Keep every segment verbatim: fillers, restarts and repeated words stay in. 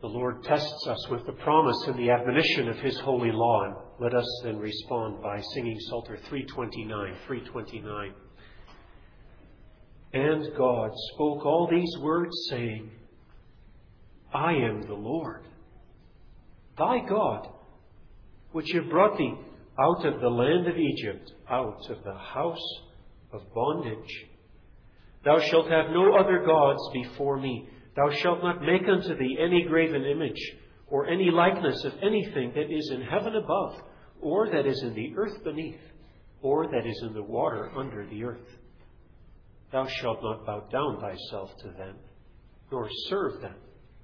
The Lord tests us with the promise and the admonition of His holy law. And let us then respond by singing Psalter three twenty-nine. three twenty-nine. And God spoke all these words, saying, I am the Lord, thy God, which have brought thee out of the land of Egypt, out of the house of bondage. Thou shalt have no other gods before me. Thou shalt not make unto thee any graven image, or any likeness of anything that is in heaven above, or that is in the earth beneath, or that is in the water under the earth. Thou shalt not bow down thyself to them, nor serve them.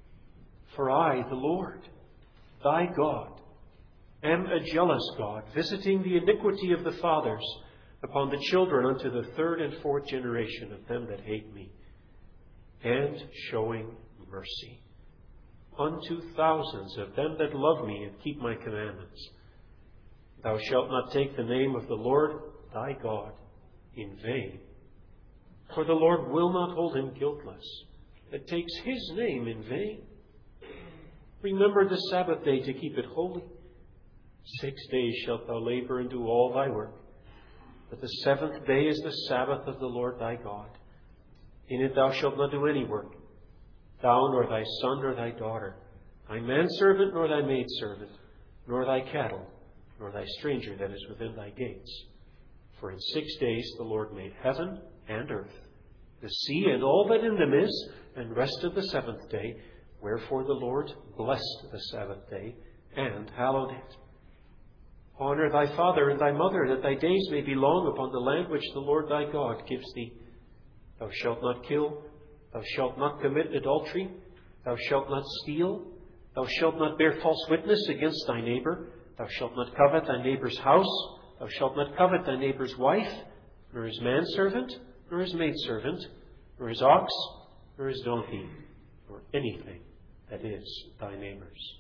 For I, the Lord, thy God, am a jealous God, visiting the iniquity of the fathers upon the children unto the third and fourth generation of them that hate me, and showing mercy unto thousands of them that love me and keep my commandments. Thou shalt not take the name of the Lord thy God in vain, for the Lord will not hold him guiltless that takes his name in vain. Remember the Sabbath day to keep it holy. Six days shalt thou labor and do all thy work, but the seventh day is the Sabbath of the Lord thy God. In it thou shalt not do any work, thou nor thy son nor thy daughter, thy manservant nor thy maidservant, nor thy cattle, nor thy stranger that is within thy gates. For in six days the Lord made heaven and earth, the sea and all that in them is, and rested the seventh day. Wherefore the Lord blessed the Sabbath day and hallowed it. Honor thy father and thy mother, that thy days may be long upon the land which the Lord thy God gives thee. Thou shalt not kill, thou shalt not commit adultery, thou shalt not steal, thou shalt not bear false witness against thy neighbor, thou shalt not covet thy neighbor's house, thou shalt not covet thy neighbor's wife, nor his manservant, nor his maidservant, nor his ox, nor his donkey, nor anything that is thy neighbor's.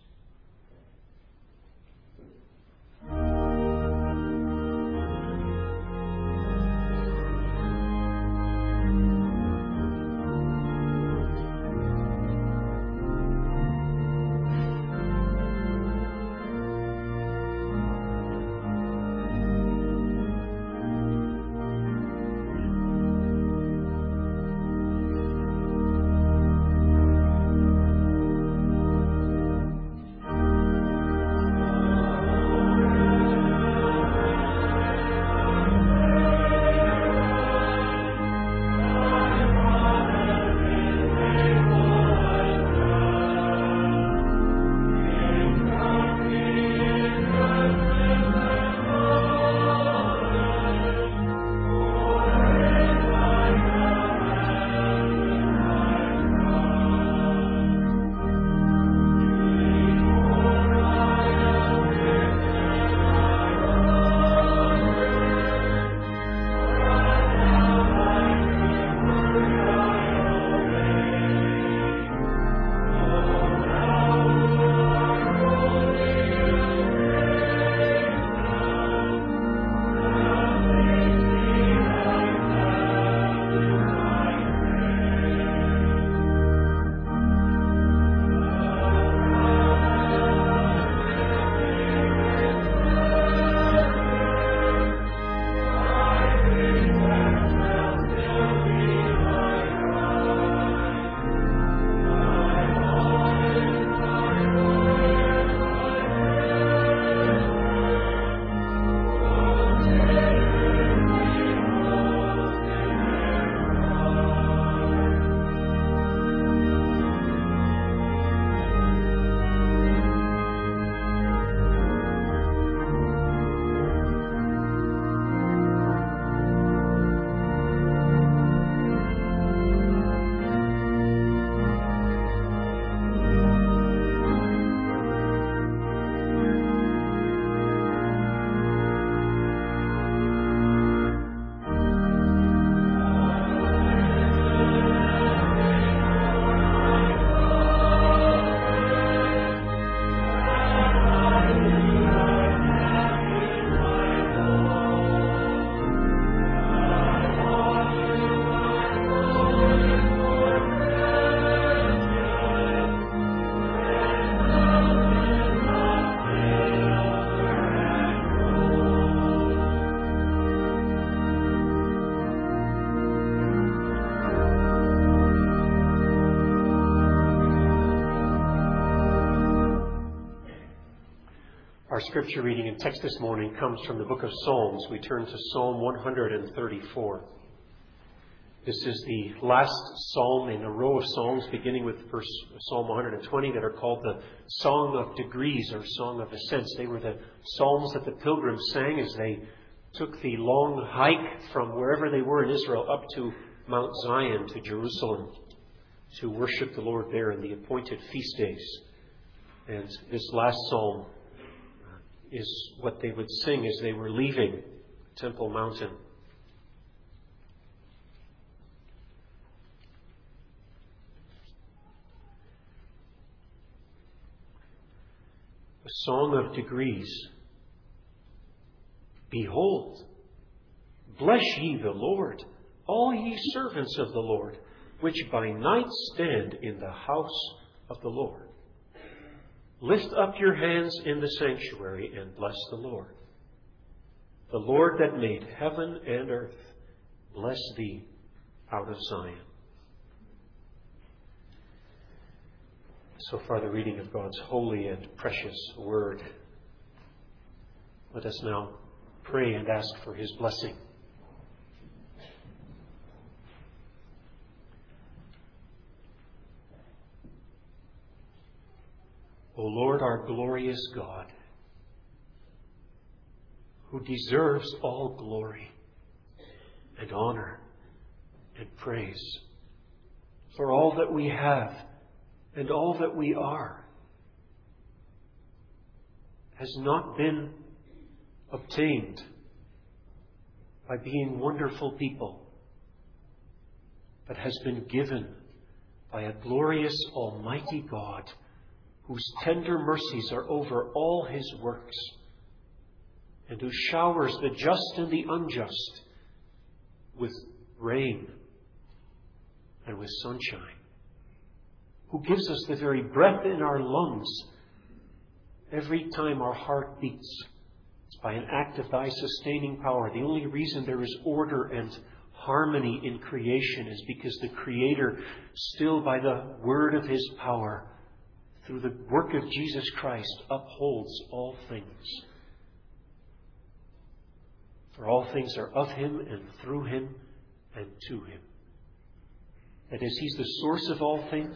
Our scripture reading and text this morning comes from the book of Psalms. We turn to Psalm one thirty-four. This is the last psalm in a row of psalms, beginning with verse Psalm one twenty, that are called the Song of Degrees or Song of Ascents. They were the psalms that the pilgrims sang as they took the long hike from wherever they were in Israel up to Mount Zion, to Jerusalem, to worship the Lord there in the appointed feast days. And this last psalm is what they would sing as they were leaving Temple Mountain. A song of degrees. Behold, bless ye the Lord, all ye servants of the Lord, which by night stand in the house of the Lord. Lift up your hands in the sanctuary and bless the Lord. The Lord that made heaven and earth, bless thee out of Zion. So far the reading of God's holy and precious word. Let us now pray and ask for his blessing. O Lord, our glorious God, who deserves all glory and honor and praise for all that we have and all that we are, has not been obtained by being wonderful people, but has been given by a glorious Almighty God, whose tender mercies are over all his works, and who showers the just and the unjust with rain and with sunshine, who gives us the very breath in our lungs every time our heart beats. It's by an act of thy sustaining power. The only reason there is order and harmony in creation is because the Creator, still by the word of his power, through the work of Jesus Christ, upholds all things. For all things are of him and through him and to him. That is, he's the source of all things.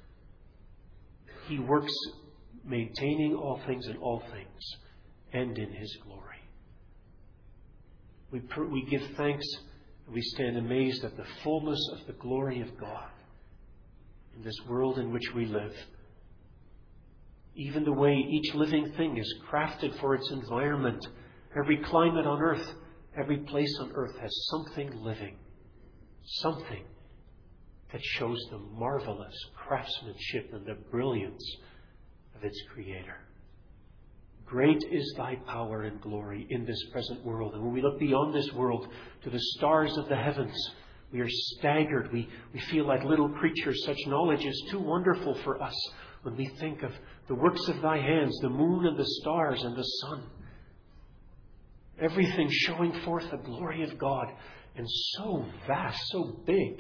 He works maintaining all things in all things and in his glory. We, pr- we give thanks and we stand amazed at the fullness of the glory of God in this world in which we live. Even the way each living thing is crafted for its environment. Every climate on earth, every place on earth has something living. Something that shows the marvelous craftsmanship and the brilliance of its Creator. Great is thy power and glory in this present world. And when we look beyond this world to the stars of the heavens, we are staggered. We, we feel like little creatures. Such knowledge is too wonderful for us. When we think of the works of thy hands, the moon and the stars and the sun, everything showing forth the glory of God, and so vast, so big,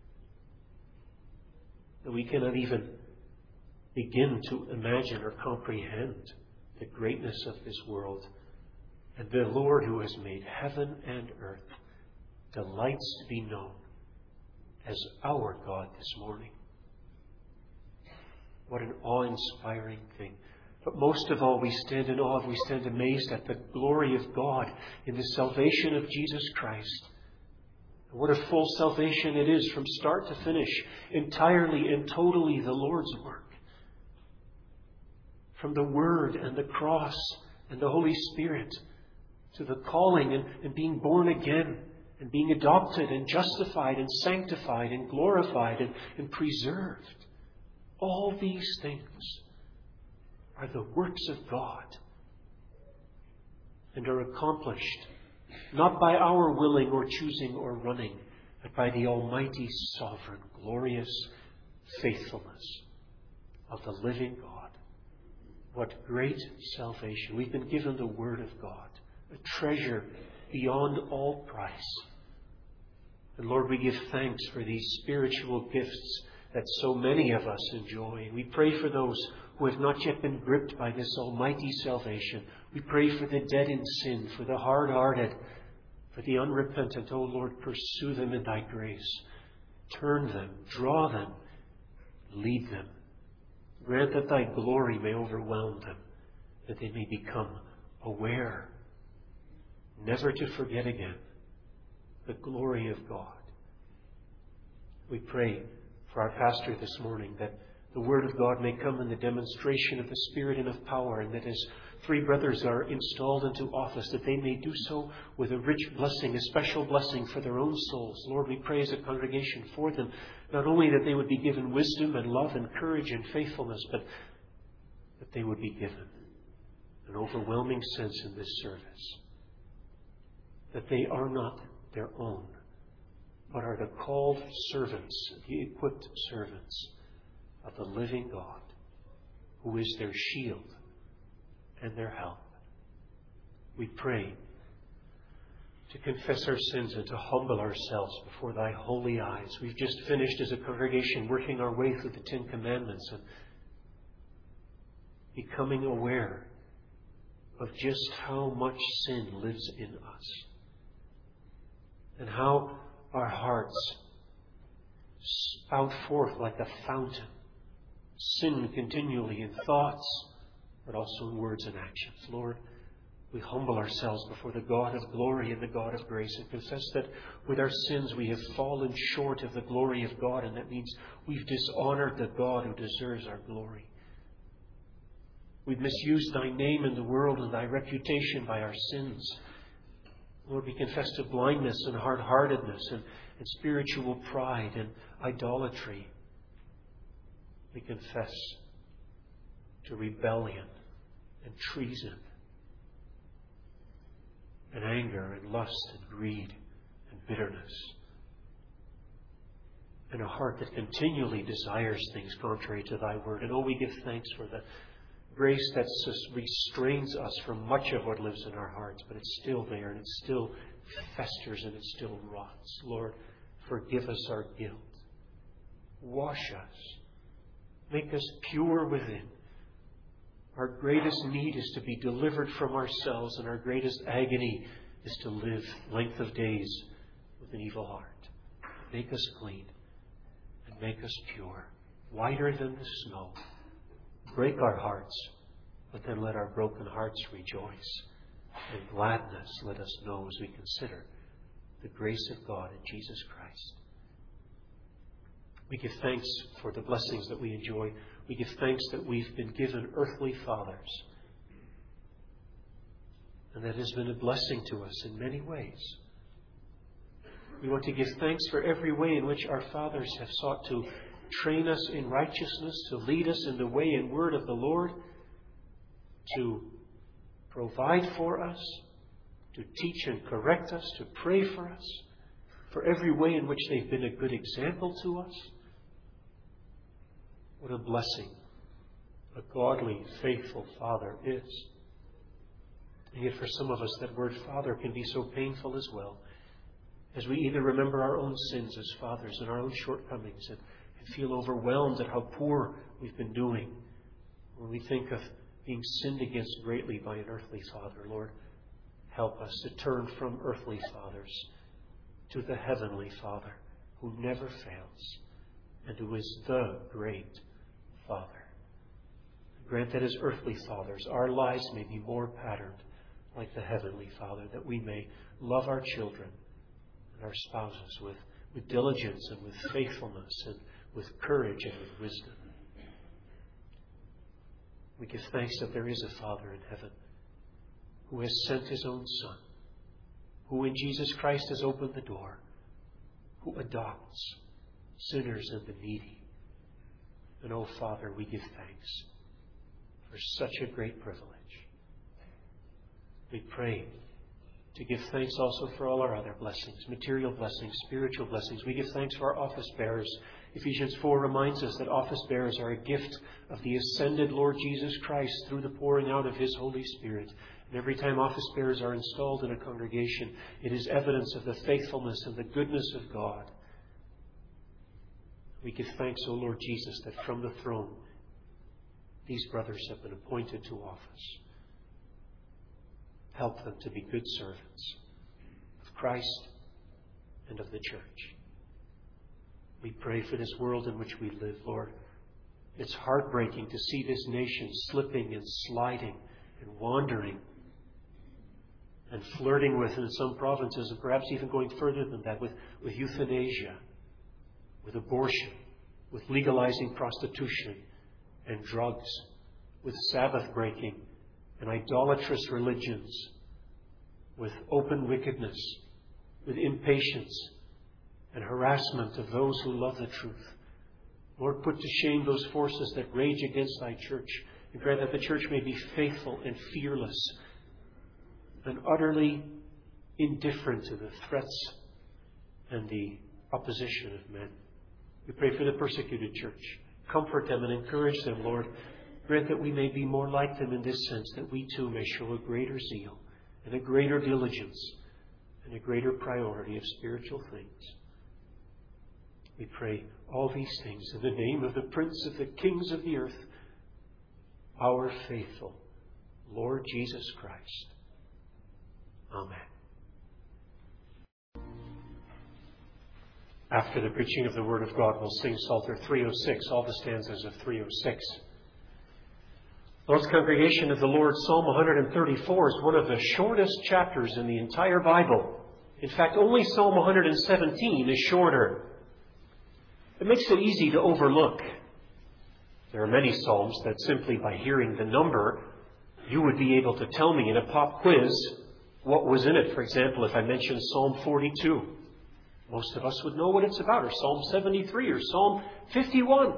that we cannot even begin to imagine or comprehend the greatness of this world. And the Lord, who has made heaven and earth, delights to be known as our God this morning. What an awe-inspiring thing. But most of all, we stand in awe, we stand amazed at the glory of God in the salvation of Jesus Christ. And what a full salvation it is from start to finish, entirely and totally the Lord's work. From the Word and the cross and the Holy Spirit to the calling and, and being born again and being adopted and justified and sanctified and glorified and, and preserved. All these things are the works of God and are accomplished not by our willing or choosing or running, but by the almighty, sovereign, glorious faithfulness of the living God. What great salvation. We've been given the Word of God, a treasure beyond all price. And Lord, we give thanks for these spiritual gifts that so many of us enjoy. We pray for those who have not yet been gripped by this almighty salvation. We pray for the dead in sin, for the hard-hearted, for the unrepentant. Oh Lord, pursue them in thy grace. Turn them, draw them, lead them. Grant that thy glory may overwhelm them, that they may become aware, never to forget again the glory of God. We pray for our pastor this morning that the Word of God may come in the demonstration of the Spirit and of power, and that as three brothers are installed into office, that they may do so with a rich blessing, a special blessing for their own souls. Lord, we pray as a congregation for them, not only that they would be given wisdom and love and courage and faithfulness, but that they would be given an overwhelming sense in this service that they are not their own, but are the called servants, the equipped servants of the living God, who is their shield and their help. We pray to confess our sins and to humble ourselves before thy holy eyes. We've just finished as a congregation working our way through the Ten Commandments and becoming aware of just how much sin lives in us and how our hearts spout forth like a fountain, sin continually in thoughts, but also in words and actions. Lord, we humble ourselves before the God of glory and the God of grace and confess that with our sins we have fallen short of the glory of God, and that means we've dishonored the God who deserves our glory. We've misused thy name in the world and thy reputation by our sins. Lord, we confess to blindness and hard-heartedness and, and spiritual pride and idolatry. We confess to rebellion and treason and anger and lust and greed and bitterness and a heart that continually desires things contrary to thy word. And oh, we give thanks for the grace that restrains us from much of what lives in our hearts, but it's still there and it still festers and it still rots. Lord, forgive us our guilt. Wash us. Make us pure within. Our greatest need is to be delivered from ourselves, and our greatest agony is to live length of days with an evil heart. Make us clean and make us pure, whiter than the snow. Break our hearts, but then let our broken hearts rejoice. And gladness let us know as we consider the grace of God in Jesus Christ. We give thanks for the blessings that we enjoy. We give thanks that we've been given earthly fathers. And that has been a blessing to us in many ways. We want to give thanks for every way in which our fathers have sought to train us in righteousness, to lead us in the way and word of the Lord, to provide for us, to teach and correct us, to pray for us, for every way in which they've been a good example to us. What a blessing a godly, faithful father is. And yet for some of us that word father can be so painful as well, as we either remember our own sins as fathers and our own shortcomings and, and feel overwhelmed at how poor we've been doing, when we think of being sinned against greatly by an earthly father. Lord, help us to turn from earthly fathers to the heavenly Father who never fails and who is the great Father. Grant that as earthly fathers, our lives may be more patterned like the heavenly Father, that we may love our children and our spouses with, with diligence and with faithfulness and with courage and with wisdom. We give thanks that there is a Father in heaven who has sent his own Son, who in Jesus Christ has opened the door, who adopts sinners and the needy. And, oh, Father, we give thanks for such a great privilege. We pray to give thanks also for all our other blessings, material blessings, spiritual blessings. We give thanks for our office bearers. Ephesians four reminds us that office bearers are a gift of the ascended Lord Jesus Christ through the pouring out of his Holy Spirit. And every time office bearers are installed in a congregation, it is evidence of the faithfulness and the goodness of God. We give thanks, O Lord Jesus, that from the throne these brothers have been appointed to office. Help them to be good servants of Christ and of the church. We pray for this world in which we live, Lord. It's heartbreaking to see this nation slipping and sliding and wandering and flirting with, in some provinces, and perhaps even going further than that, with, with euthanasia, with abortion, with legalizing prostitution and drugs, with Sabbath breaking and idolatrous religions, with open wickedness, with impatience and harassment of those who love the truth. Lord, put to shame those forces that rage against thy church, and grant that the church may be faithful and fearless and utterly indifferent to the threats and the opposition of men. We pray for the persecuted church. Comfort them and encourage them, Lord. Grant that we may be more like them in this sense, that we too may show a greater zeal and a greater diligence and a greater priority of spiritual things. We pray all these things in the name of the Prince of the Kings of the earth, our faithful Lord Jesus Christ. Amen. After the preaching of the Word of God, we'll sing Psalter three oh six, all the stanzas of three oh six. Lord's congregation of the Lord, Psalm one thirty-four is one of the shortest chapters in the entire Bible. In fact, only Psalm one seventeen is shorter. It makes it easy to overlook. There are many psalms that simply by hearing the number, you would be able to tell me in a pop quiz what was in it. For example, if I mentioned Psalm forty-two, most of us would know what it's about, or Psalm seventy-three, or Psalm fifty-one.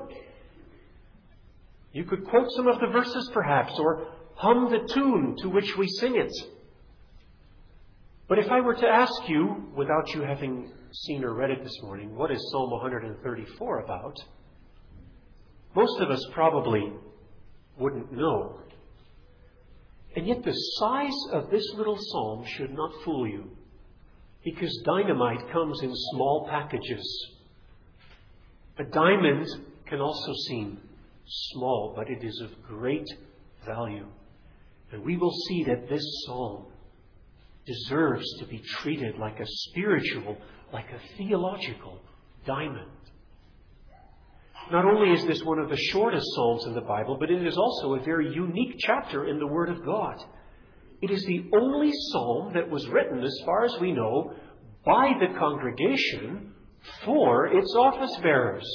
You could quote some of the verses perhaps, or hum the tune to which we sing it. But if I were to ask you, without you having seen or read it this morning, what is Psalm one thirty-four about? Most of us probably wouldn't know. And yet the size of this little psalm should not fool you, because dynamite comes in small packages. A diamond can also seem small, but it is of great value. And we will see that this psalm deserves to be treated like a spiritual, like a theological diamond. Not only is this one of the shortest psalms in the Bible, but it is also a very unique chapter in the Word of God. It is the only psalm that was written, as far as we know, by the congregation for its office bearers.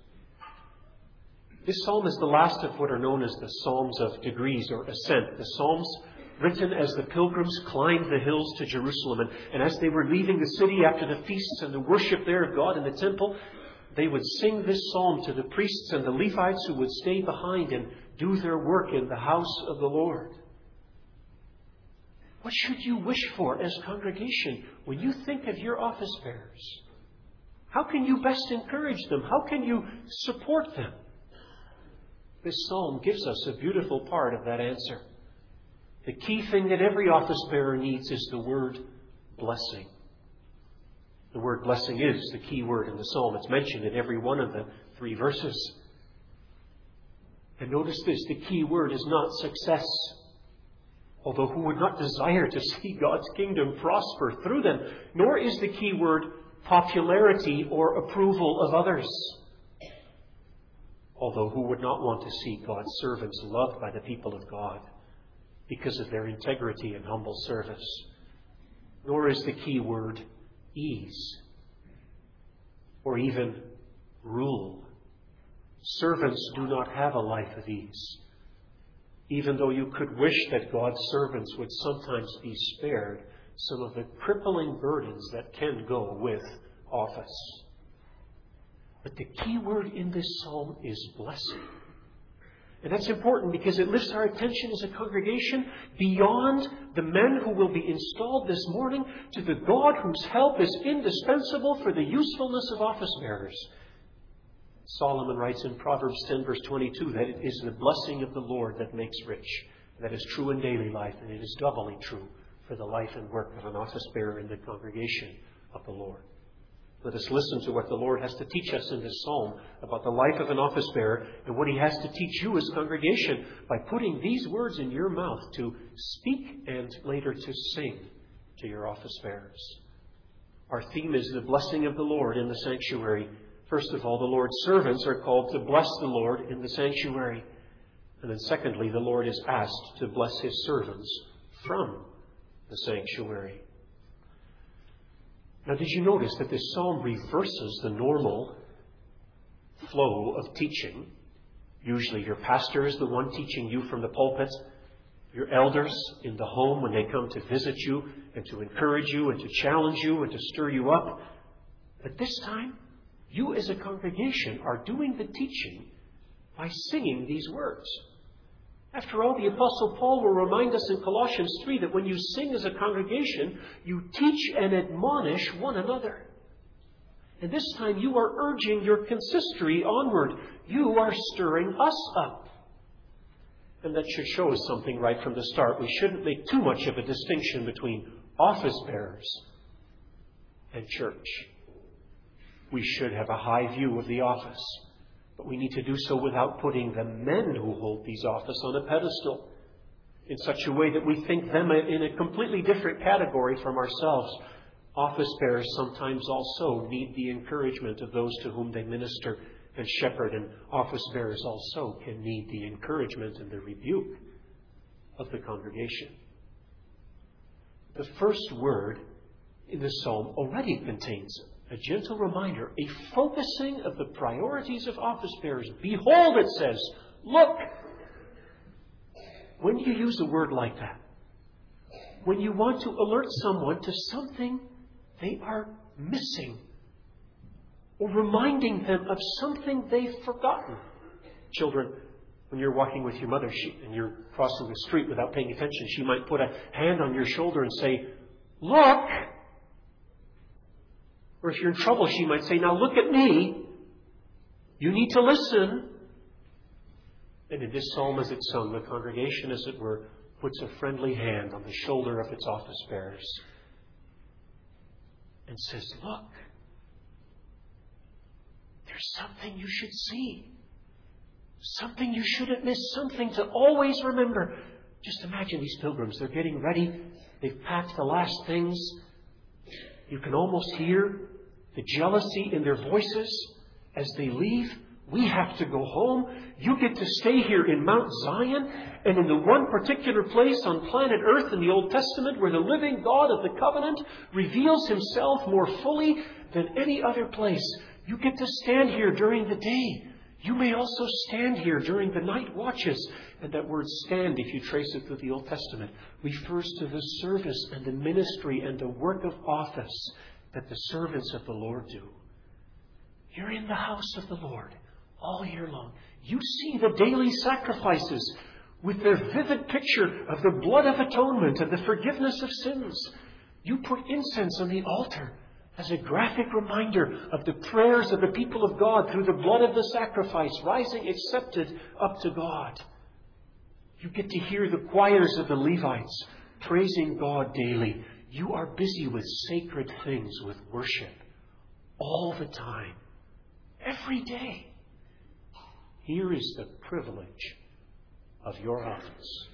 This psalm is the last of what are known as the Psalms of Degrees or Ascent. The psalms written as the pilgrims climbed the hills to Jerusalem. And, and as they were leaving the city after the feasts and the worship there of God in the temple, they would sing this psalm to the priests and the Levites who would stay behind and do their work in the house of the Lord. What should you wish for as congregation when you think of your office bearers? How can you best encourage them? How can you support them? This psalm gives us a beautiful part of that answer. The key thing that every office bearer needs is the word blessing. The word blessing is the key word in the psalm. It's mentioned in every one of the three verses. And notice this, the key word is not success. Although who would not desire to see God's kingdom prosper through them? Nor is the key word popularity or approval of others. Although who would not want to see God's servants loved by the people of God because of their integrity and humble service? Nor is the key word ease or even rule. Servants do not have a life of ease. Even though you could wish that God's servants would sometimes be spared some of the crippling burdens that can go with office. But the key word in this psalm is blessing. And that's important because it lifts our attention as a congregation beyond the men who will be installed this morning to the God whose help is indispensable for the usefulness of office bearers. Solomon writes in Proverbs ten, verse twenty-two, that it is the blessing of the Lord that makes rich. That is true in daily life, and it is doubly true for the life and work of an office bearer in the congregation of the Lord. Let us listen to what the Lord has to teach us in this psalm about the life of an office bearer and what he has to teach you as congregation by putting these words in your mouth to speak and later to sing to your office bearers. Our theme is the blessing of the Lord in the sanctuary. First of all, the Lord's servants are called to bless the Lord in the sanctuary. And then secondly, the Lord is asked to bless his servants from the sanctuary. Now, did you notice that this psalm reverses the normal flow of teaching? Usually your pastor is the one teaching you from the pulpit. Your elders in the home when they come to visit you and to encourage you and to challenge you and to stir you up. But this time, you as a congregation are doing the teaching by singing these words. After all, the Apostle Paul will remind us in Colossians three that when you sing as a congregation, you teach and admonish one another. And this time you are urging your consistory onward. You are stirring us up. And that should show us something right from the start. We shouldn't make too much of a distinction between office bearers and church. We should have a high view of the office. But we need to do so without putting the men who hold these offices on a pedestal in such a way that we think them in a completely different category from ourselves. Office bearers sometimes also need the encouragement of those to whom they minister and shepherd, and office bearers also can need the encouragement and the rebuke of the congregation. The first word in the psalm already contains a gentle reminder, a focusing of the priorities of office bearers. Behold, it says, look. When you use a word like that, when you want to alert someone to something they are missing, or reminding them of something they've forgotten. Children, when you're walking with your mother she, and you're crossing the street without paying attention, she might put a hand on your shoulder and say, look. Or if you're in trouble, she might say, now look at me. You need to listen. And in this psalm as it's sung, the congregation, as it were, puts a friendly hand on the shoulder of its office bearers and says, look, there's something you should see. Something you shouldn't miss. Something to always remember. Just imagine these pilgrims. They're getting ready. They've packed the last things. You can almost hear the jealousy in their voices as they leave. We have to go home. You get to stay here in Mount Zion and in the one particular place on planet Earth in the Old Testament where the living God of the covenant reveals himself more fully than any other place. You get to stand here during the day. You may also stand here during the night watches. And that word stand, if you trace it through the Old Testament, refers to the service and the ministry and the work of office that the servants of the Lord do. You're in the house of the Lord all year long. You see the daily sacrifices with their vivid picture of the blood of atonement and the forgiveness of sins. You put incense on the altar as a graphic reminder of the prayers of the people of God through the blood of the sacrifice, rising accepted up to God. You get to hear the choirs of the Levites praising God daily. You are busy with sacred things, with worship, all the time, every day. Here is the privilege of your office.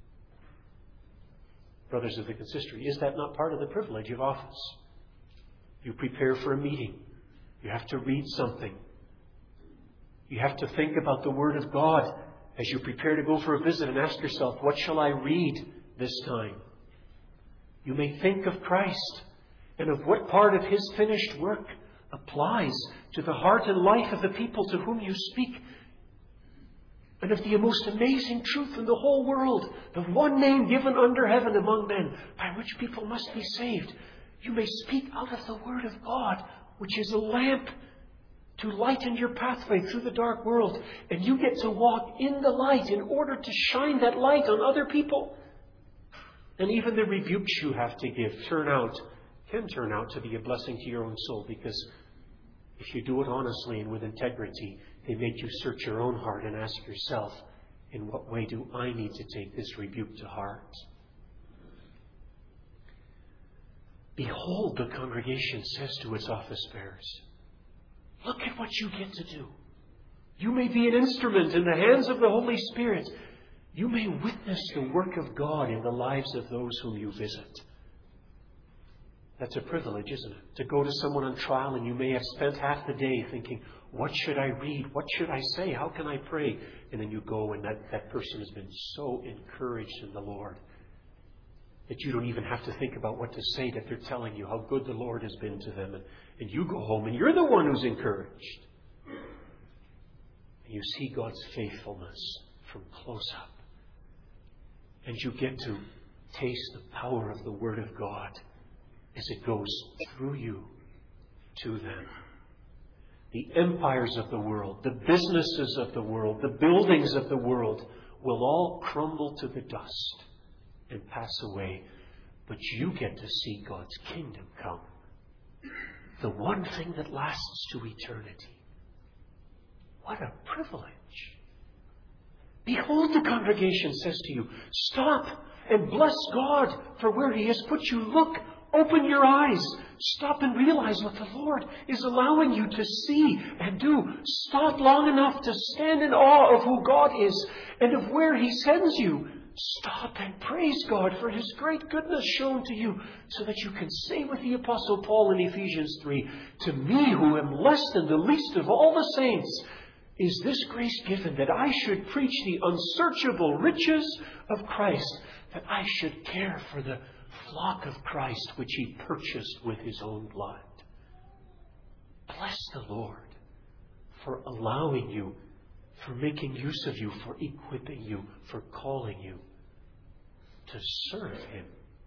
Brothers of the consistory, is that not part of the privilege of office? You prepare for a meeting. You have to read something. You have to think about the Word of God as you prepare to go for a visit and ask yourself, what shall I read this time? You may think of Christ and of what part of His finished work applies to the heart and life of the people to whom you speak, and of the most amazing truth in the whole world, the one name given under heaven among men by which people must be saved. You may speak out of the Word of God, which is a lamp to lighten your pathway through the dark world. And you get to walk in the light in order to shine that light on other people. And even the rebukes you have to give turn out, can turn out to be a blessing to your own soul, because if you do it honestly and with integrity, they make you search your own heart and ask yourself, in what way do I need to take this rebuke to heart? Behold, the congregation says to its office bearers, look at what you get to do. You may be an instrument in the hands of the Holy Spirit. You may witness the work of God in the lives of those whom you visit. That's a privilege, isn't it? To go to someone on trial and you may have spent half the day thinking, what should I read? What should I say? How can I pray? And then you go and that, that person has been so encouraged in the Lord that you don't even have to think about what to say, that they're telling you how good the Lord has been to them. And, and you go home and you're the one who's encouraged. And you see God's faithfulness from close up. And you get to taste the power of the Word of God as it goes through you to them. The empires of the world, the businesses of the world, the buildings of the world will all crumble to the dust and pass away. But you get to see God's kingdom come. The one thing that lasts to eternity. What a privilege. Behold, the congregation says to you, stop and bless God for where He has put you. Look, open your eyes. Stop and realize what the Lord is allowing you to see and do. Stop long enough to stand in awe of who God is and of where He sends you. Stop and praise God for His great goodness shown to you, so that you can say with the Apostle Paul in Ephesians three, to me who am less than the least of all the saints, is this grace given that I should preach the unsearchable riches of Christ, that I should care for the flock of Christ which He purchased with His own blood. Bless the Lord for allowing you, for making use of you, for equipping you, for calling you to serve Him.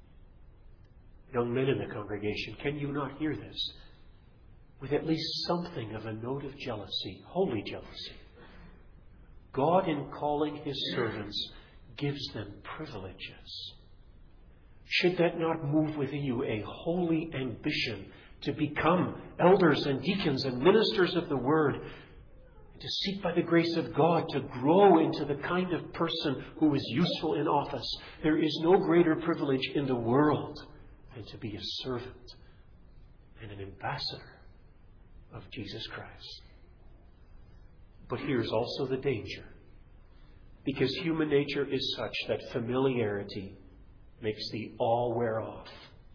Young men in the congregation, can you not hear this? With at least something of a note of jealousy, holy jealousy. God, in calling His servants, gives them privileges. Should that not move within you a holy ambition to become elders and deacons and ministers of the Word, and to seek by the grace of God to grow into the kind of person who is useful in office? There is no greater privilege in the world than to be a servant and an ambassador of Jesus Christ. But here's also the danger. Because human nature is such that familiarity makes the awe wear off.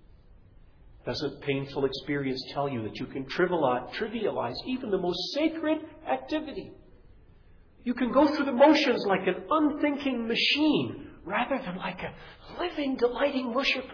Doesn't painful experience tell you that you can trivialize even the most sacred activity? You can go through the motions like an unthinking machine rather than like a living, delighting worshiper.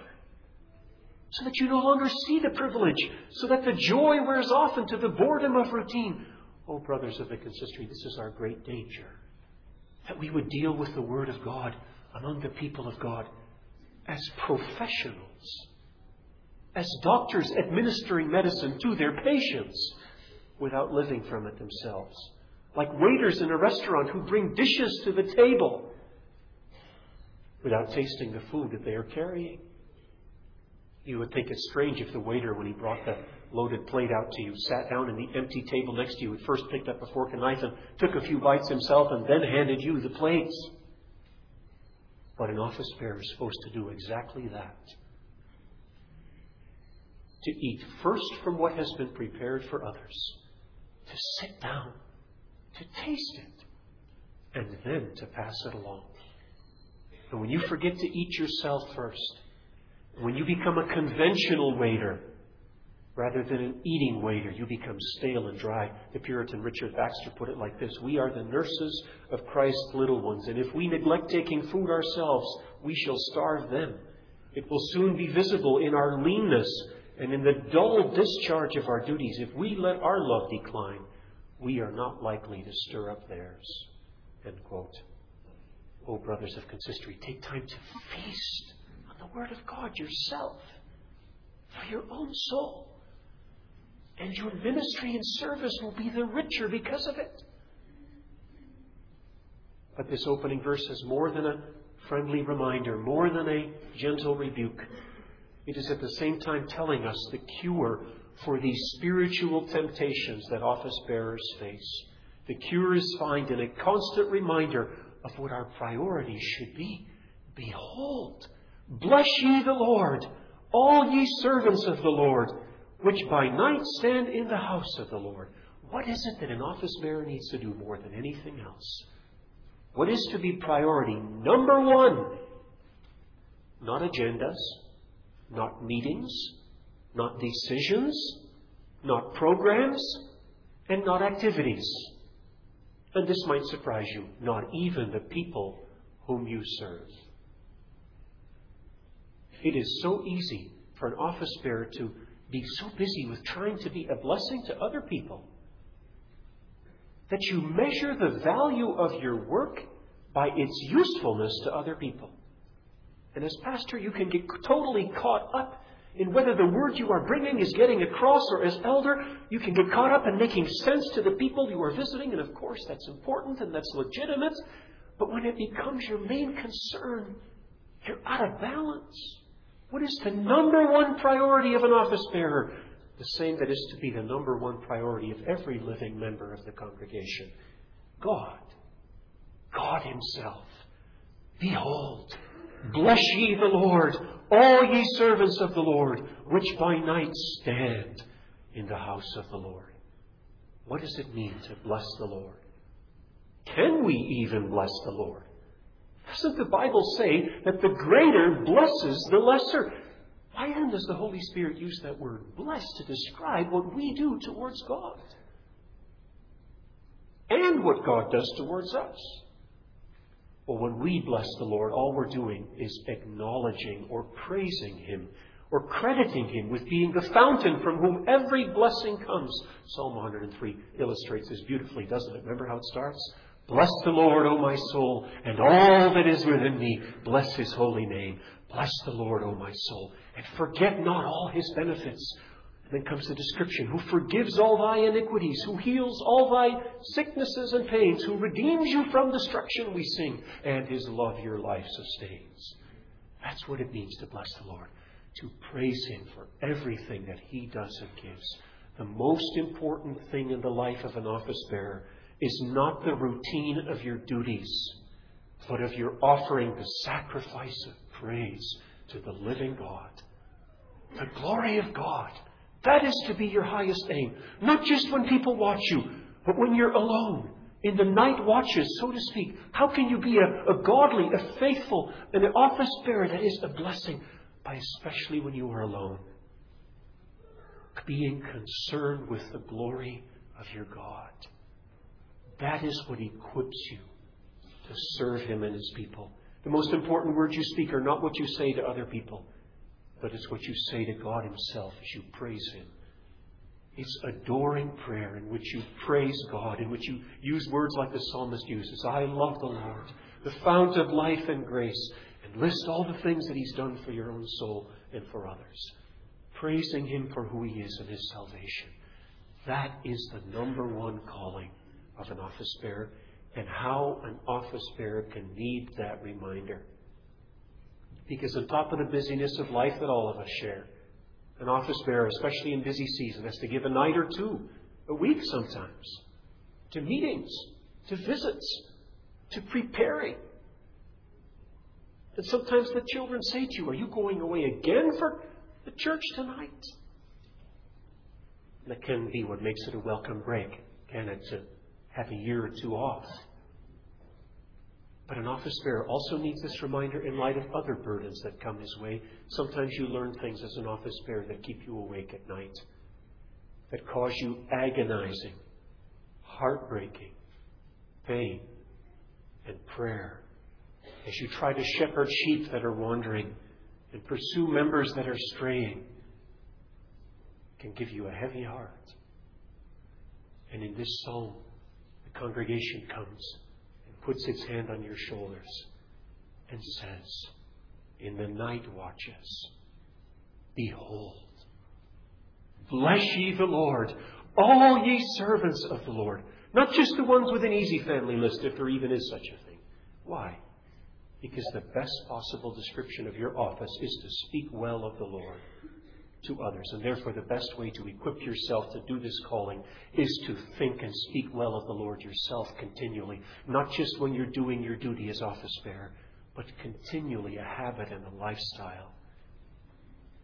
So that you no longer see the privilege, so that the joy wears off into the boredom of routine. Oh, brothers of the consistory, this is our great danger. That we would deal with the Word of God among the people of God as professionals, as doctors administering medicine to their patients without living from it themselves. Like waiters in a restaurant who bring dishes to the table without tasting the food that they are carrying. You would think it's strange if the waiter, when he brought the loaded plate out to you, sat down at the empty table next to you and first picked up a fork and knife and took a few bites himself and then handed you the plates. But an office bearer is supposed to do exactly that. To eat first from what has been prepared for others. To sit down. To taste it. And then to pass it along. And when you forget to eat yourself first, when you become a conventional waiter, rather than an eating waiter, you become stale and dry. The Puritan Richard Baxter put it like this: we are the nurses of Christ's little ones, and if we neglect taking food ourselves, we shall starve them. It will soon be visible in our leanness and in the dull discharge of our duties. If we let our love decline, we are not likely to stir up theirs. End quote. Oh, brothers of consistory, take time to feast on the Word of God yourself, for your own soul. And your ministry and service will be the richer because of it. But this opening verse is more than a friendly reminder, more than a gentle rebuke. It is at the same time telling us the cure for these spiritual temptations that office bearers face. The cure is found in a constant reminder of what our priorities should be. Behold, bless ye the Lord, all ye servants of the Lord, which by night stand in the house of the Lord. What is it that an office bearer needs to do more than anything else? What is to be priority? Number one, not agendas, not meetings, not decisions, not programs, and not activities. And this might surprise you, not even the people whom you serve. It is so easy for an office bearer to be so busy with trying to be a blessing to other people that you measure the value of your work by its usefulness to other people. And as pastor, you can get totally caught up in whether the word you are bringing is getting across, or as elder, you can get caught up in making sense to the people you are visiting. And of course, that's important and that's legitimate. But when it becomes your main concern, you're out of balance. What is the number one priority of an office bearer? The same that is to be the number one priority of every living member of the congregation. God. God Himself. Behold, bless ye the Lord, all ye servants of the Lord, which by night stand in the house of the Lord. What does it mean to bless the Lord? Can we even bless the Lord? Doesn't the Bible say that the greater blesses the lesser? Why then does the Holy Spirit use that word bless to describe what we do towards God? And what God does towards us? Well, when we bless the Lord, all we're doing is acknowledging or praising Him or crediting Him with being the fountain from whom every blessing comes. Psalm one hundred three illustrates this beautifully, doesn't it? Remember how it starts? Bless the Lord, O my soul, and all that is within me. Bless His holy name. Bless the Lord, O my soul, and forget not all His benefits. And then comes the description, who forgives all thy iniquities, who heals all thy sicknesses and pains, who redeems you from destruction, we sing, and His love your life sustains. That's what it means to bless the Lord, to praise Him for everything that He does and gives. The most important thing in the life of an office bearer is not the routine of your duties, but of your offering the sacrifice of praise to the living God. The glory of God. That is to be your highest aim. Not just when people watch you, but when you're alone, in the night watches, so to speak. How can you be a, a godly, a faithful, and an office bearer that is a blessing? By especially when you are alone, being concerned with the glory of your God. That is what equips you to serve Him and His people. The most important words you speak are not what you say to other people, but it's what you say to God Himself as you praise Him. It's adoring prayer in which you praise God, in which you use words like the psalmist uses. I love the Lord, the fount of life and grace, and list all the things that He's done for your own soul and for others. Praising Him for who He is and His salvation. That is the number one calling of an office bearer, and how an office bearer can need that reminder. Because on top of the busyness of life that all of us share, an office bearer, especially in busy season, has to give a night or two, a week sometimes, to meetings, to visits, to preparing. And sometimes the children say to you, are you going away again for the church tonight? And that can be what makes it a welcome break, can it, to have a year or two off. But an office bearer also needs this reminder in light of other burdens that come his way. Sometimes you learn things as an office bearer that keep you awake at night, that cause you agonizing, heartbreaking pain and prayer as you try to shepherd sheep that are wandering and pursue members that are straying. It can give you a heavy heart. And in this psalm, the congregation comes, puts its hand on your shoulders and says, in the night watches, behold, bless ye the Lord, all ye servants of the Lord. Not just the ones with an easy family list, if there even is such a thing. Why? Because the best possible description of your office is to speak well of the Lord to others. And therefore the best way to equip yourself to do this calling is to think and speak well of the Lord yourself continually. Not just when you're doing your duty as office bearer, but continually a habit and a lifestyle.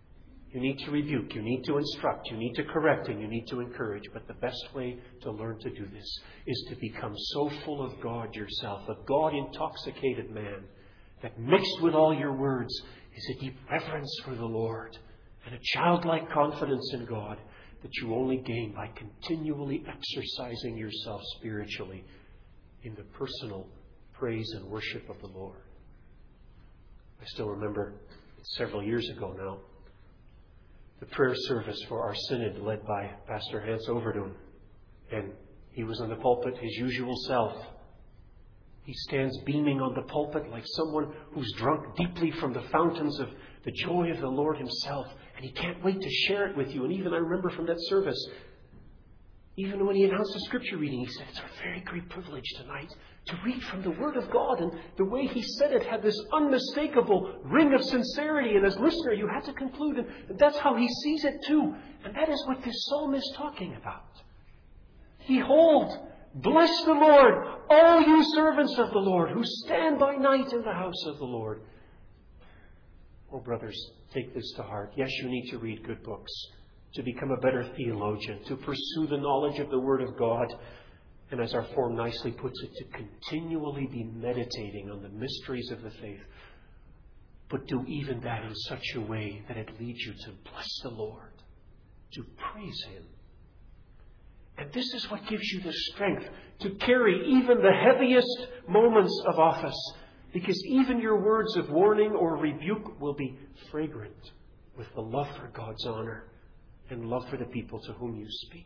You need to rebuke, you need to instruct, you need to correct, and you need to encourage. But the best way to learn to do this is to become so full of God yourself, a God-intoxicated man, that mixed with all your words is a deep reverence for the Lord and a childlike confidence in God that you only gain by continually exercising yourself spiritually in the personal praise and worship of the Lord. I still remember several years ago now, the prayer service for our synod led by Pastor Hans Overdun. And he was on the pulpit, his usual self. He stands beaming on the pulpit like someone who's drunk deeply from the fountains of the joy of the Lord himself. And he can't wait to share it with you. And even I remember from that service, even when he announced the scripture reading, he said, it's our very great privilege tonight to read from the Word of God. And the way he said it had this unmistakable ring of sincerity. And as listener, you had to conclude. And that's how he sees it too. And that is what this psalm is talking about. Behold, bless the Lord, all you servants of the Lord, who stand by night in the house of the Lord. Oh, brothers, take this to heart. Yes, you need to read good books, to become a better theologian, to pursue the knowledge of the Word of God, and as our form nicely puts it, to continually be meditating on the mysteries of the faith. But do even that in such a way that it leads you to bless the Lord, to praise Him. And this is what gives you the strength to carry even the heaviest moments of office, because even your words of warning or rebuke will be fragrant with the love for God's honor and love for the people to whom you speak.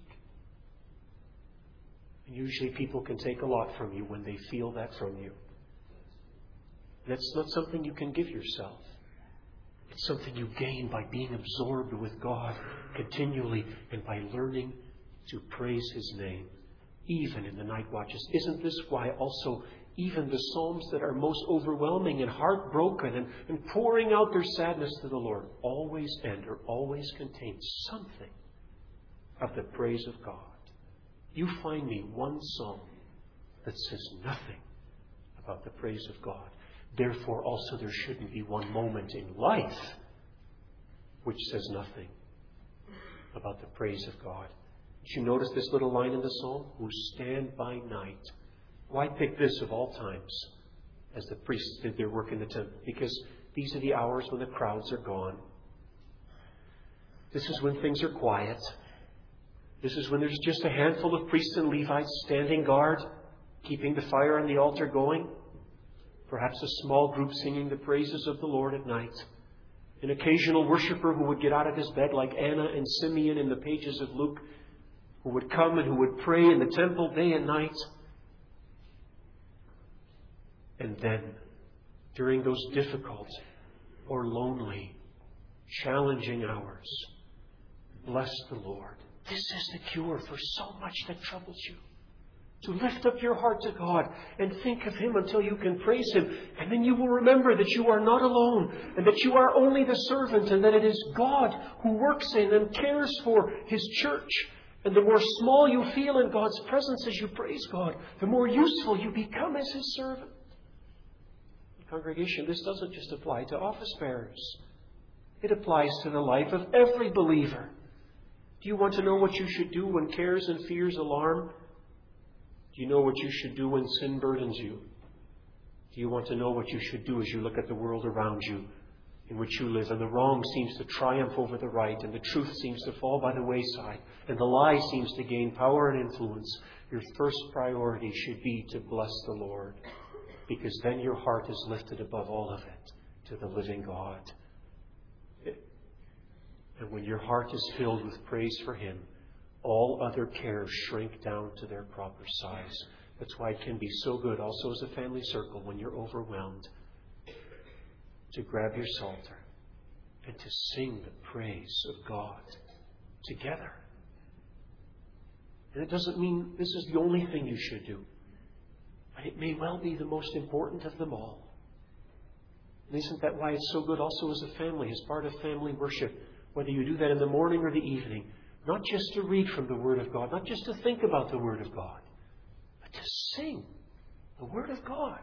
And usually people can take a lot from you when they feel that from you. That's not something you can give yourself. It's something you gain by being absorbed with God continually and by learning to praise His name, even in the night watches. Isn't this why also even the Psalms that are most overwhelming and heartbroken and, and pouring out their sadness to the Lord always end or always contain something of the praise of God? You find me one psalm that says nothing about the praise of God. Therefore, also there shouldn't be one moment in life which says nothing about the praise of God. Did you notice this little line in the psalm? Who stand by night. Why pick this of all times as the priests did their work in the temple? Because these are the hours when the crowds are gone. This is when things are quiet. This is when there's just a handful of priests and Levites standing guard, keeping the fire on the altar going. Perhaps a small group singing the praises of the Lord at night. An occasional worshiper who would get out of his bed like Anna and Simeon in the pages of Luke, who would come and who would pray in the temple day and night. And then, during those difficult or lonely, challenging hours, bless the Lord. This is the cure for so much that troubles you. To lift up your heart to God and think of Him until you can praise Him. And then you will remember that you are not alone and that you are only the servant and that it is God who works in and cares for His church. And the more small you feel in God's presence as you praise God, the more useful you become as His servant. Congregation, this doesn't just apply to office bearers. It applies to the life of every believer. Do you want to know what you should do when cares and fears alarm? Do you know what you should do when sin burdens you? Do you want to know what you should do as you look at the world around you in which you live and the wrong seems to triumph over the right and the truth seems to fall by the wayside and the lie seems to gain power and influence? Your first priority should be to bless the Lord, because then your heart is lifted above all of it to the living God. And when your heart is filled with praise for Him, all other cares shrink down to their proper size. That's why it can be so good also as a family circle when you're overwhelmed to grab your psalter and to sing the praise of God together. And it doesn't mean this is the only thing you should do, but it may well be the most important of them all. And isn't that why it's so good also as a family, as part of family worship, whether you do that in the morning or the evening, not just to read from the Word of God, not just to think about the Word of God, but to sing the Word of God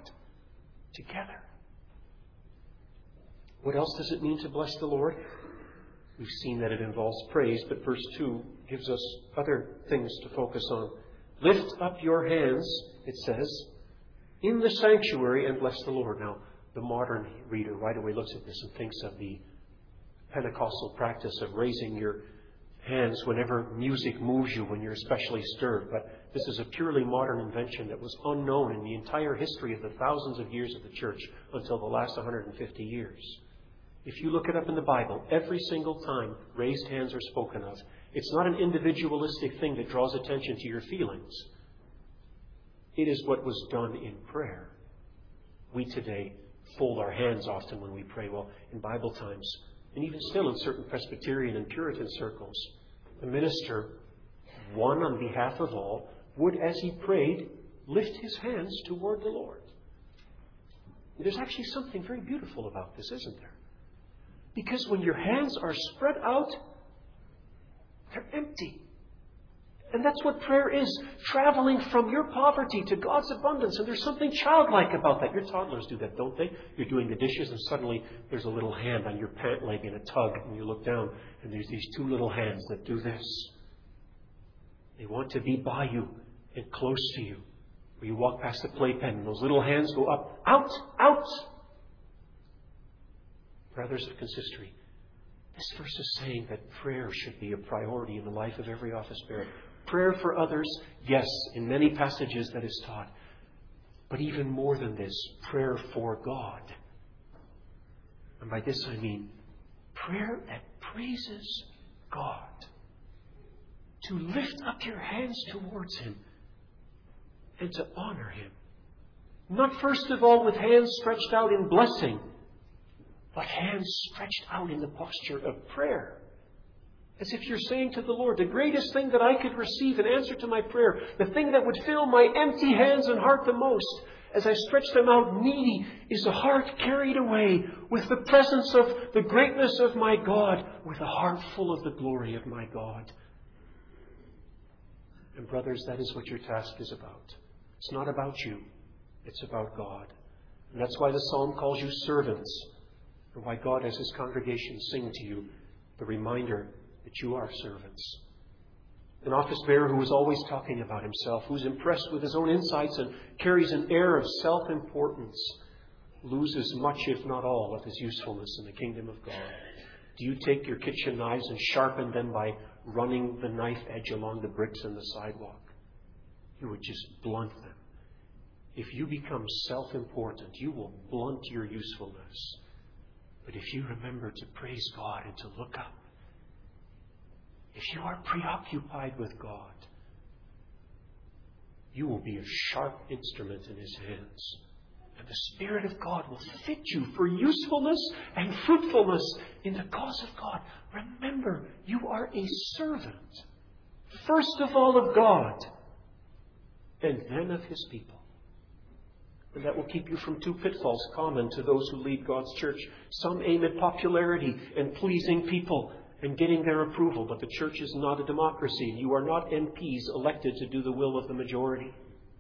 together. What else does it mean to bless the Lord? We've seen that it involves praise, but verse two gives us other things to focus on. Lift up your hands, it says, in the sanctuary and bless the Lord. Now, the modern reader right away looks at this and thinks of the Pentecostal practice of raising your hands whenever music moves you, when you're especially stirred. But this is a purely modern invention that was unknown in the entire history of the thousands of years of the church until the last one hundred fifty years. If you look it up in the Bible, every single time raised hands are spoken of, it's not an individualistic thing that draws attention to your feelings. It is what was done in prayer. We today fold our hands often when we pray. Well, in Bible times, and even still in certain Presbyterian and Puritan circles, the minister, one on behalf of all, would, as he prayed, lift his hands toward the Lord. There's actually something very beautiful about this, isn't there? Because when your hands are spread out, they're empty. And that's what prayer is, traveling from your poverty to God's abundance. And there's something childlike about that. Your toddlers do that, don't they? You're doing the dishes and suddenly there's a little hand on your pant leg in a tug, and you look down and there's these two little hands that do this. They want to be by you and close to you. Or you walk past the playpen and those little hands go up, out, out. Brothers of consistory, this verse is saying that prayer should be a priority in the life of every office bearer. Prayer for others, yes, in many passages that is taught. But even more than this, prayer for God. And by this I mean prayer that praises God. To lift up your hands towards Him and to honor Him. Not first of all with hands stretched out in blessing, but hands stretched out in the posture of prayer. As if you're saying to the Lord, the greatest thing that I could receive in answer to my prayer, the thing that would fill my empty hands and heart the most, as I stretch them out needy, is a heart carried away with the presence of the greatness of my God, with a heart full of the glory of my God. And brothers, that is what your task is about. It's not about you. It's about God. And that's why the psalm calls you servants. And why God, as His congregation, sing to you the reminder that you are servants. An office bearer who is always talking about himself, who's impressed with his own insights and carries an air of self-importance, loses much, if not all, of his usefulness in the kingdom of God. Do you take your kitchen knives and sharpen them by running the knife edge along the bricks in the sidewalk? You would just blunt them. If you become self-important, you will blunt your usefulness. But if you remember to praise God and to look up, if you are preoccupied with God, you will be a sharp instrument in His hands. And the Spirit of God will fit you for usefulness and fruitfulness in the cause of God. Remember, you are a servant, first of all of God, and then of His people. And that will keep you from two pitfalls common to those who lead God's church. Some aim at popularity and pleasing people and getting their approval, but the church is not a democracy. You are not M Ps elected to do the will of the majority.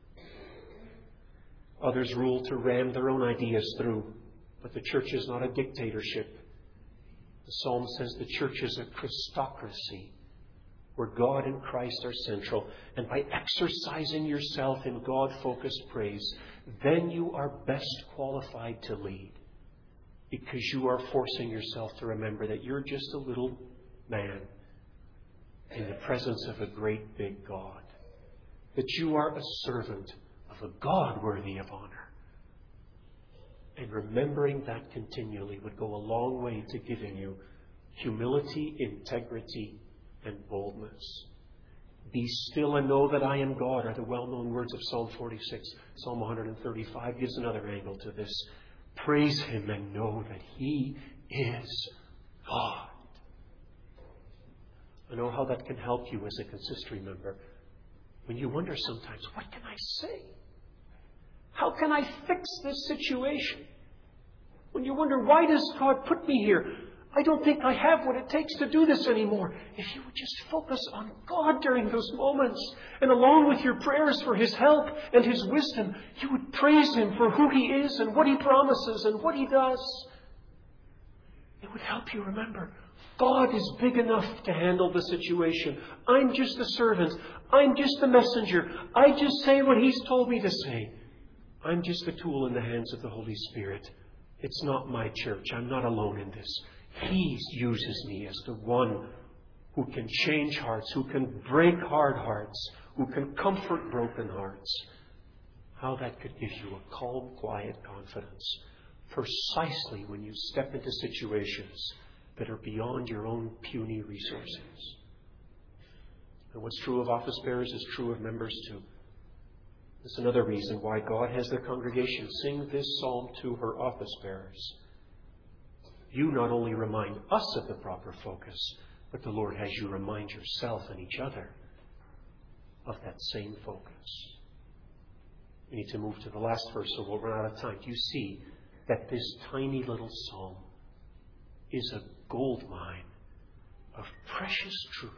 Others rule to ram their own ideas through, but the church is not a dictatorship. The psalm says the church is a Christocracy, where God and Christ are central. And by exercising yourself in God-focused praise, then you are best qualified to lead. Because you are forcing yourself to remember that you're just a little man in the presence of a great big God. That you are a servant of a God worthy of honor. And remembering that continually would go a long way to giving you humility, integrity, and boldness. Be still and know that I am God are the well-known words of Psalm forty-six. Psalm one thirty-five gives another angle to this. Praise Him and know that He is God. I know how that can help you as a consistory member. When you wonder sometimes, what can I say? How can I fix this situation? When you wonder, why does God put me here? I don't think I have what it takes to do this anymore. If you would just focus on God during those moments, and along with your prayers for His help and His wisdom, you would praise Him for who He is and what He promises and what He does. It would help you remember, God is big enough to handle the situation. I'm just the servant. I'm just the messenger. I just say what He's told me to say. I'm just the tool in the hands of the Holy Spirit. It's not my church. I'm not alone in this. He uses me as the one who can change hearts, who can break hard hearts, who can comfort broken hearts. How that could give you a calm, quiet confidence, precisely when you step into situations that are beyond your own puny resources. And what's true of office bearers is true of members too. That's another reason why God has the congregation sing this psalm to her office bearers. You not only remind us of the proper focus, but the Lord has you remind yourself and each other of that same focus. We need to move to the last verse, so we'll run out of time. You see that this tiny little psalm is a gold mine of precious truth,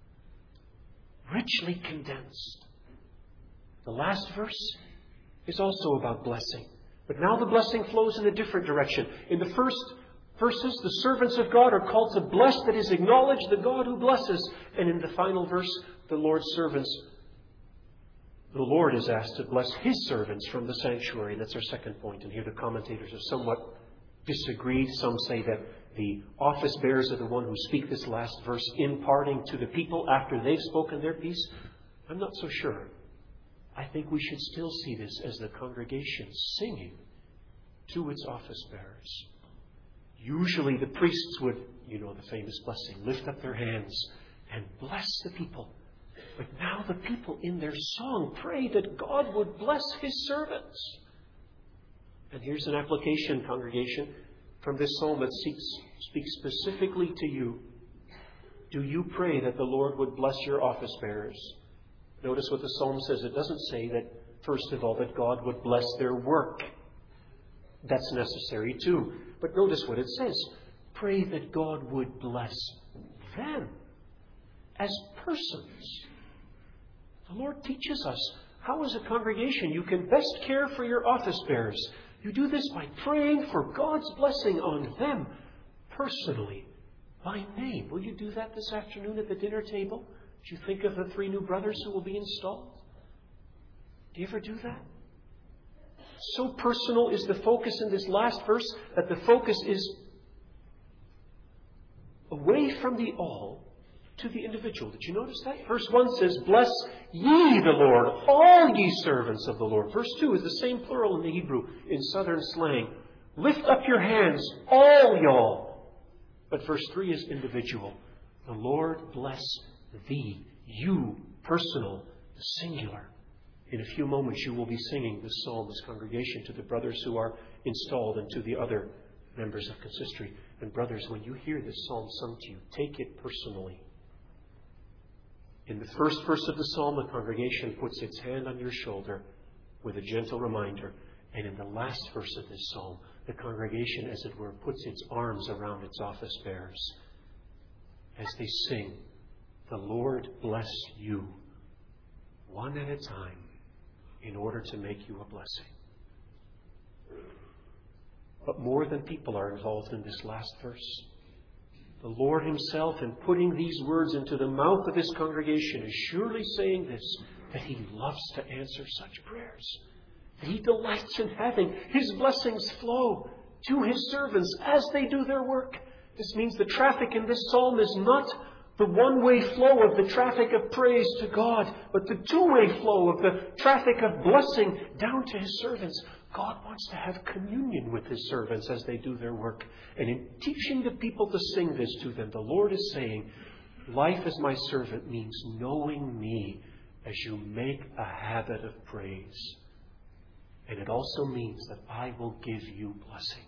richly condensed. The last verse is also about blessing. But now the blessing flows in a different direction. In the first verses, the servants of God are called to bless, that is, acknowledge the God who blesses. And in the final verse, the Lord's servants, the Lord is asked to bless His servants from the sanctuary. And that's our second point. And here the commentators are somewhat disagreed. Some say that the office bearers are the one who speak this last verse, imparting to the people after they've spoken their piece. I'm not so sure. I think we should still see this as the congregation singing to its office bearers. Usually the priests would, you know the famous blessing, lift up their hands and bless the people. But now the people in their song pray that God would bless His servants. And here's an application, congregation, from this psalm that seeks, speaks specifically to you. Do you pray that the Lord would bless your office bearers? Notice what the psalm says. It doesn't say that, first of all, that God would bless their work. That's necessary too. But notice what it says. Pray that God would bless them as persons. The Lord teaches us how, as a congregation, you can best care for your office bearers. You do this by praying for God's blessing on them personally, by name. Will you do that this afternoon at the dinner table? Do you think of the three new brothers who will be installed? Do you ever do that? So personal is the focus in this last verse that the focus is away from the all to the individual. Did you notice that? Verse one says, bless ye the Lord, all ye servants of the Lord. Verse two is the same plural in the Hebrew, in southern slang. Lift up your hands, all y'all. But verse three is individual. The Lord bless thee, you, personal, singular. In a few moments you will be singing this psalm as congregation to the brothers who are installed and to the other members of consistory. And brothers, when you hear this psalm sung to you, take it personally. In the first verse of the psalm, the congregation puts its hand on your shoulder with a gentle reminder. And in the last verse of this psalm, the congregation, as it were, puts its arms around its office bearers as they sing, the Lord bless you, one at a time, in order to make you a blessing. But more than people are involved in this last verse. The Lord Himself, in putting these words into the mouth of His congregation, is surely saying this, that He loves to answer such prayers. That He delights in having His blessings flow to His servants as they do their work. This means the traffic in this psalm is not the one-way flow of the traffic of praise to God, but the two-way flow of the traffic of blessing down to His servants. God wants to have communion with His servants as they do their work. And in teaching the people to sing this to them, the Lord is saying, life as my servant means knowing me as you make a habit of praise. And it also means that I will give you blessings.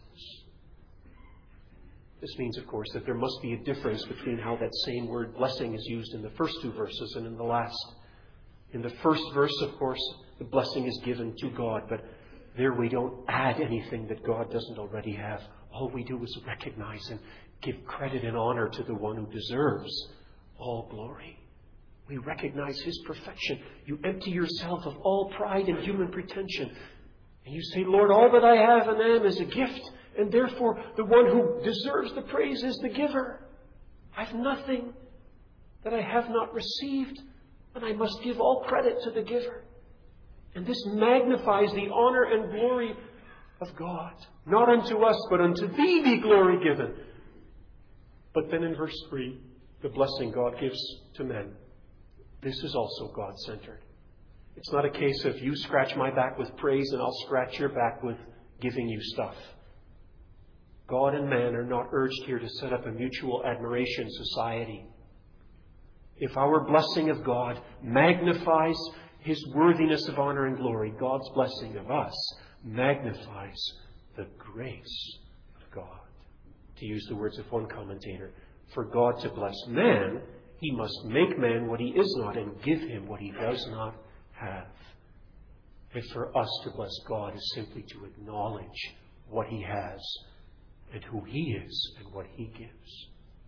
This means, of course, that there must be a difference between how that same word blessing is used in the first two verses and in the last. In the first verse, of course, the blessing is given to God, but there we don't add anything that God doesn't already have. All we do is recognize and give credit and honor to the one who deserves all glory. We recognize His perfection. You empty yourself of all pride and human pretension. And you say, Lord, all that I have and am is a gift. And therefore, the one who deserves the praise is the giver. I've nothing that I have not received, and I must give all credit to the giver. And this magnifies the honor and glory of God. Not unto us, but unto thee be glory given. But then in verse three, the blessing God gives to men, this is also God-centered. It's not a case of you scratch my back with praise and I'll scratch your back with giving you stuff. God and man are not urged here to set up a mutual admiration society. If our blessing of God magnifies His worthiness of honor and glory, God's blessing of us magnifies the grace of God. To use the words of one commentator, for God to bless man, He must make man what he is not and give him what he does not have. And for us to bless God is simply to acknowledge what He has and who He is and what He gives.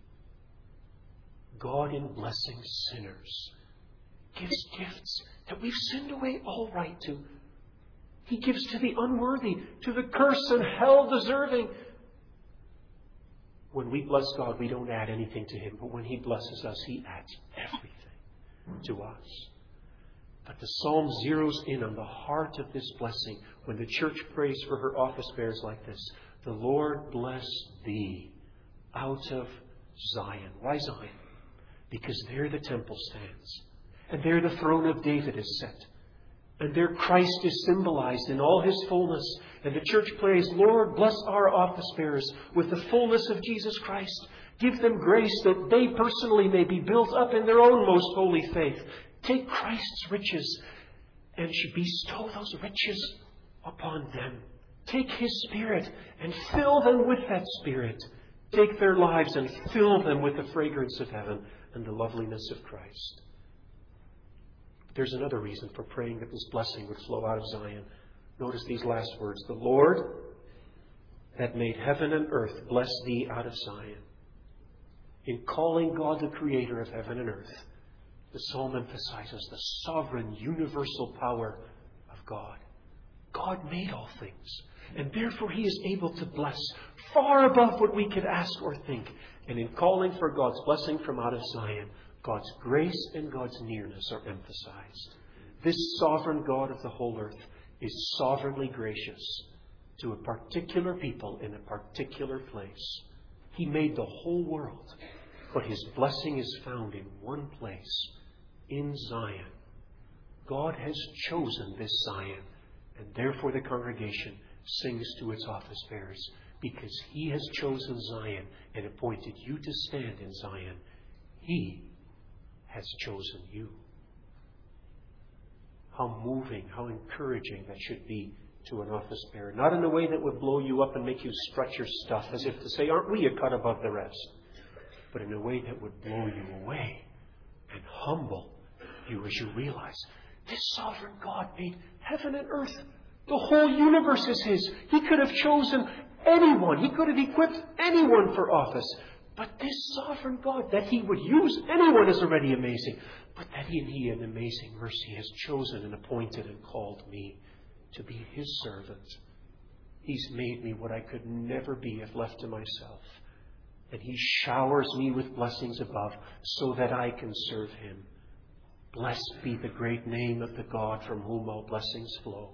God, in blessing sinners, gives gifts that we've sinned away all right to. He gives to the unworthy, to the curse and hell deserving. When we bless God, we don't add anything to Him, but when He blesses us, He adds everything to us. But the Psalm zeroes in on the heart of this blessing when the church prays for her office bearers like this. The Lord bless thee out of Zion. Why Zion? Because there the temple stands. And there the throne of David is set. And there Christ is symbolized in all His fullness. And the church prays, Lord, bless our office bearers with the fullness of Jesus Christ. Give them grace that they personally may be built up in their own most holy faith. Take Christ's riches and bestow those riches upon them. Take His Spirit and fill them with that Spirit. Take their lives and fill them with the fragrance of heaven and the loveliness of Christ. There's another reason for praying that this blessing would flow out of Zion. Notice these last words. The Lord that made heaven and earth bless thee out of Zion. In calling God the Creator of heaven and earth, the Psalm emphasizes the sovereign, universal power of God. God made all things, and therefore He is able to bless far above what we could ask or think. And in calling for God's blessing from out of Zion, God's grace and God's nearness are emphasized. This sovereign God of the whole earth is sovereignly gracious to a particular people in a particular place. He made the whole world, but His blessing is found in one place, in Zion. God has chosen this Zion, and therefore the congregation sings to its office bearers, because He has chosen Zion and appointed you to stand in Zion. He has chosen you. How moving, how encouraging that should be to an office bearer. Not in a way that would blow you up and make you strut your stuff as if to say, aren't we a cut above the rest? But in a way that would blow you away and humble you as you realize this sovereign God made heaven and earth. The whole universe is His. He could have chosen anyone. He could have equipped anyone for office. But this sovereign God, that He would use anyone, is already amazing. But that in He, in amazing mercy, has chosen and appointed and called me to be His servant. He's made me what I could never be if left to myself. And He showers me with blessings above so that I can serve Him. Blessed be the great name of the God from whom all blessings flow.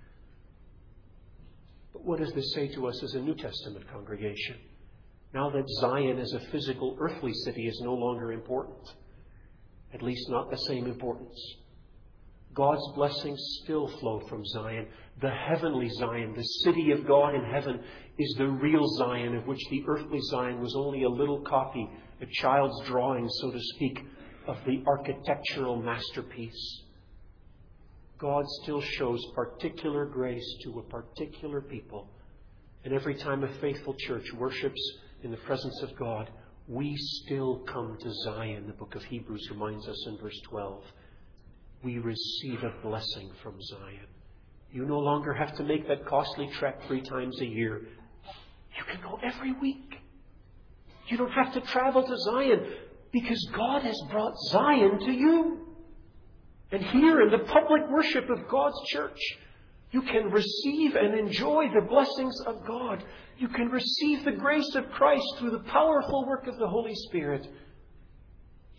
But what does this say to us as a New Testament congregation? Now that Zion as a physical earthly city is no longer important, at least not the same importance, God's blessings still flow from Zion. The heavenly Zion, the city of God in heaven, is the real Zion, of which the earthly Zion was only a little copy, a child's drawing, so to speak, of the architectural masterpiece. God still shows particular grace to a particular people. And every time a faithful church worships in the presence of God, we still come to Zion. The book of Hebrews reminds us in verse twelve. We receive a blessing from Zion. You no longer have to make that costly trek three times a year. You can go every week. You don't have to travel to Zion because God has brought Zion to you. And here in the public worship of God's church, you can receive and enjoy the blessings of God. You can receive the grace of Christ through the powerful work of the Holy Spirit.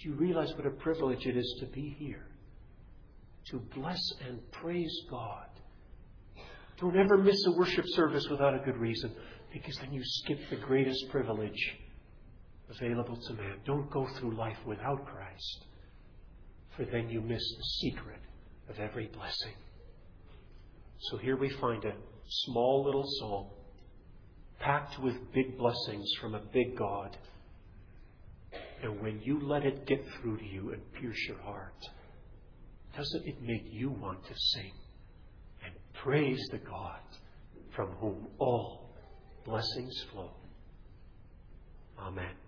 Do you realize what a privilege it is to be here? To bless and praise God. Don't ever miss a worship service without a good reason, because then you skip the greatest privilege available to man. Don't go through life without Christ, for then you miss the secret of every blessing. So here we find a small little song packed with big blessings from a big God. And when you let it get through to you and pierce your heart, doesn't it make you want to sing and praise the God from whom all blessings flow? Amen.